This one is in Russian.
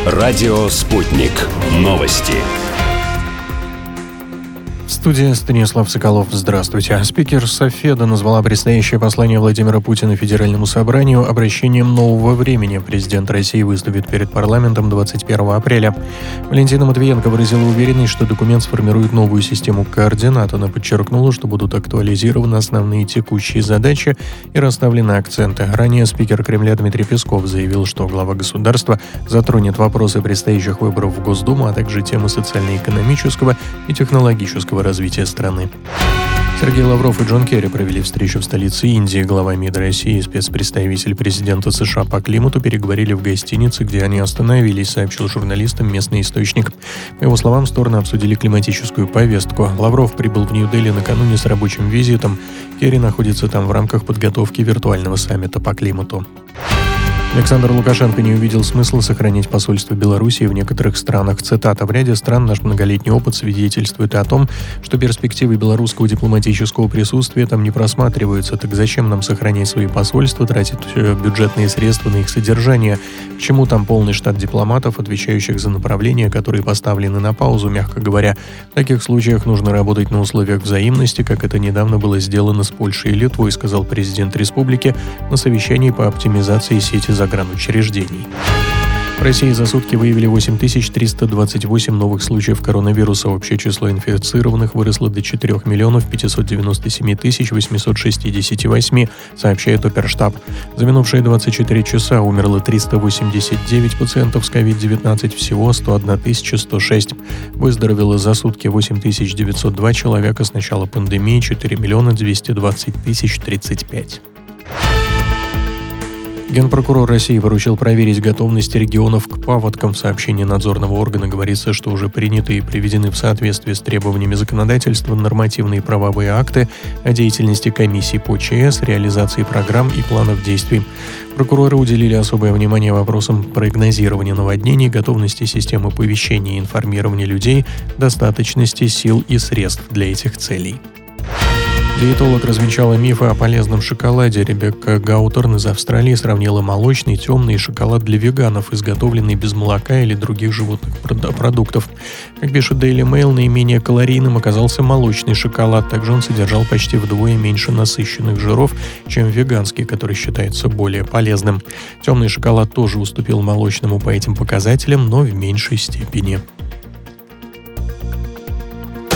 Радио «Спутник». Новости. Студия Станислав Соколов. Здравствуйте. Спикер Софеда назвала предстоящее послание Владимира Путина Федеральному собранию обращением нового времени. Президент России выступит перед парламентом 21 апреля. Валентина Матвиенко выразила уверенность, что документ сформирует новую систему координат. Она подчеркнула, что будут актуализированы основные текущие задачи и расставлены акценты. Ранее спикер Кремля Дмитрий Песков заявил, что глава государства затронет вопросы предстоящих выборов в Госдуму, а также темы социально-экономического и технологического развития страны. Сергей Лавров и Джон Керри провели встречу в столице Индии. Глава МИД России и спецпредставитель президента США по климату переговорили в гостинице, где они остановились, сообщил журналистам местный источник. По его словам, стороны обсудили климатическую повестку. Лавров прибыл в Нью-Дели накануне с рабочим визитом. Керри находится там в рамках подготовки виртуального саммита по климату. Александр Лукашенко не увидел смысла сохранять посольство Белоруссии в некоторых странах. Цитата: «В ряде стран наш многолетний опыт свидетельствует о том, что перспективы белорусского дипломатического присутствия там не просматриваются. Так зачем нам сохранять свои посольства, тратить бюджетные средства на их содержание? К чему там полный штат дипломатов, отвечающих за направления, которые поставлены на паузу, мягко говоря? В таких случаях нужно работать на условиях взаимности, как это недавно было сделано с Польшей и Литвой», сказал президент республики на совещании по оптимизации сети загранучреждений. В России за сутки выявили 8328 новых случаев коронавируса. Общее число инфицированных выросло до 4 597 868, сообщает Оперштаб. За минувшие 24 часа умерло 389 пациентов с COVID-19, всего 101 106. Выздоровело за сутки 8902 человека, с начала пандемии 4 220 035. Генпрокурор России поручил проверить готовность регионов к паводкам. В сообщении надзорного органа говорится, что уже приняты и приведены в соответствие с требованиями законодательства нормативные правовые акты о деятельности комиссий по ЧС, реализации программ и планов действий. Прокуроры уделили особое внимание вопросам прогнозирования наводнений, готовности системы оповещения и информирования людей, достаточности сил и средств для этих целей. Диетолог развенчала мифы о полезном шоколаде. Ребекка Гаутерн из Австралии сравнила молочный, темный шоколад для веганов, изготовленный без молока или других животных продуктов. Как пишет Daily Mail, наименее калорийным оказался молочный шоколад. Также он содержал почти вдвое меньше насыщенных жиров, чем веганский, который считается более полезным. Темный шоколад тоже уступил молочному по этим показателям, но в меньшей степени.